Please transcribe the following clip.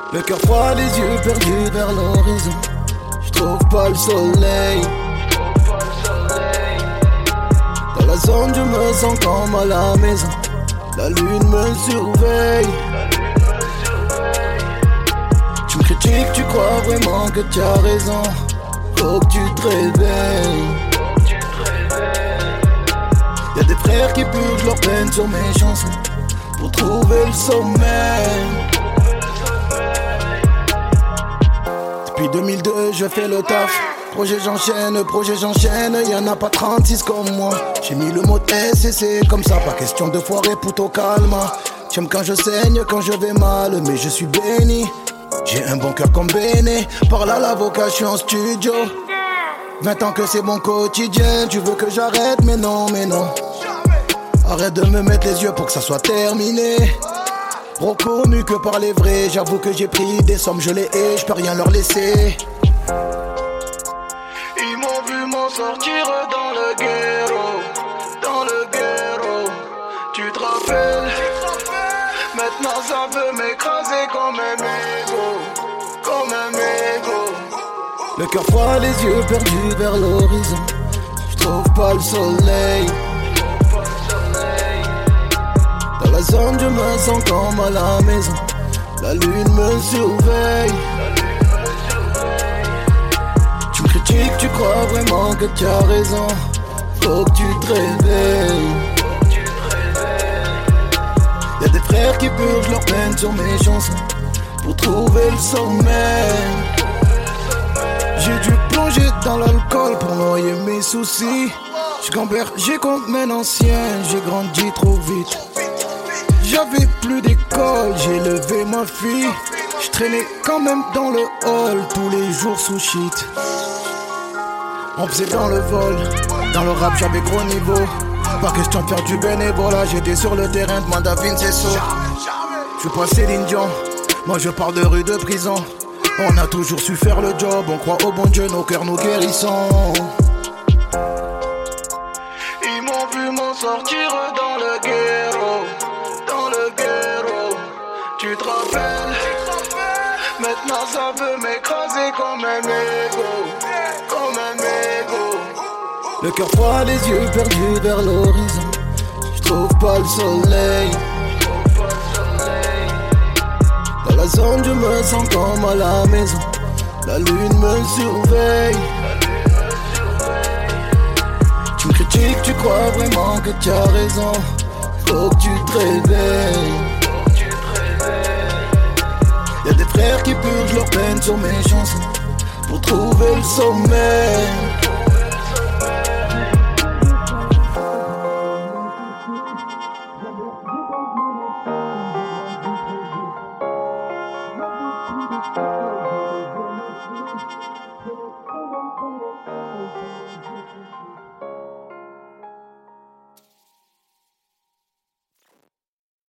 Le cœur froid, les yeux perdus vers l'horizon. Je trouve pas le soleil. Dans la zone, je me sens comme à la maison. La lune me surveille. Tu me critiques, tu crois vraiment que tu as raison. Faut que tu te réveilles. Y'a des frères qui purgent leur peine sur mes chansons pour trouver le sommeil. Depuis 2002 je fais le taf. Projet j'enchaîne, y'en a pas 36 comme moi. J'ai mis le mot S et c'est comme ça, pas question de foirer plutôt calme. J'aime quand je saigne, quand je vais mal, mais je suis béni. J'ai un bon cœur comme Béné, par là la vocation studio. 20 ans que c'est mon quotidien, tu veux que j'arrête, mais non, mais non. Arrête de me mettre les yeux pour que ça soit terminé. Reconnu que par les vrais, j'avoue que j'ai pris des sommes, je les hais, je peux rien leur laisser. Ils m'ont vu m'en sortir dans le guéro, tu te rappelles? Maintenant ça veut m'écraser comme un mégot. Le cœur froid, les yeux perdus vers l'horizon. Je trouve pas le soleil. Dans la zone, je me sens comme à la maison. La lune me surveille. Tu me critiques, tu crois vraiment que tu as raison. Faut que tu te réveilles. Y'a des frères qui purgent leur peine sur mes chansons pour trouver le sommeil. J'ai dû plonger dans l'alcool pour noyer mes soucis. J'ai contre mes anciens, j'ai grandi trop vite. J'avais plus d'école, j'ai levé ma fille. Je traînais quand même dans le hall tous les jours sous shit. On faisait dans le vol, dans le rap j'avais gros niveau. Pas question de faire du bénévolat, j'étais sur le terrain, demande à Vince et So. Je suis pas Céline Dion, moi je parle de rue de prison. On a toujours su faire le job, on croit au bon Dieu, nos cœurs nous guérissons. Ils m'ont vu m'en sortir dans le guéro, tu te rappelles? Maintenant ça veut m'écraser comme un mégot. Le cœur froid, les yeux perdus vers l'horizon. Je trouve pas le soleil. Dans la zone, je me sens comme à la maison. La lune me surveille. Tu me critiques, tu crois vraiment que tu as raison. Faut que tu te réveilles. Y'a des frères qui purgent leur peine sur mes chansons pour trouver le sommeil.